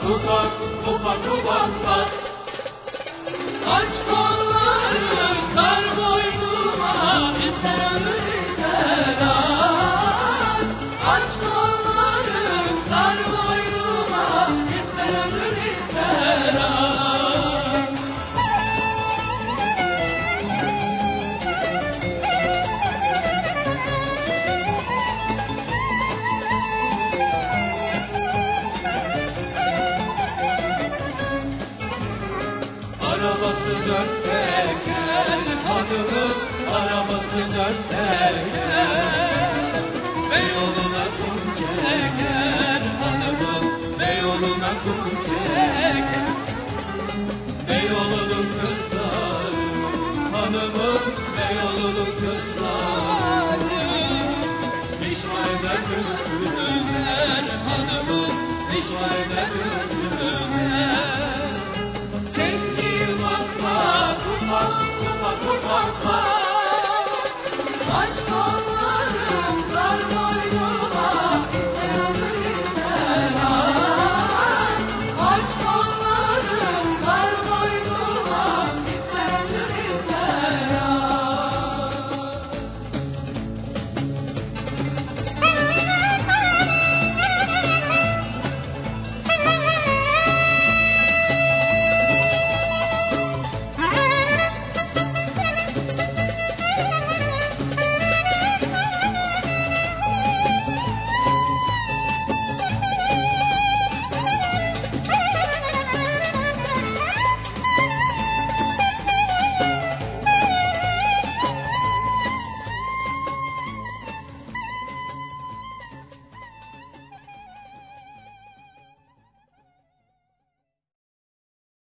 ufak ufak ufak bas. Aç kollarım sar boynuma, ister ömür ister az. Aç kollarım sar boynuma, ister ömür ister az. Arabası dört teker hanımın, arabası dört teker. Beyoğlu'na kum çeker hanımın, Beyoğlu'na kum çeker. Beyoğlu'nun kızları hanımın, Beyoğlu'nun kızları. Pişmanede gözlüler hanımın, pişmanede gözlüler.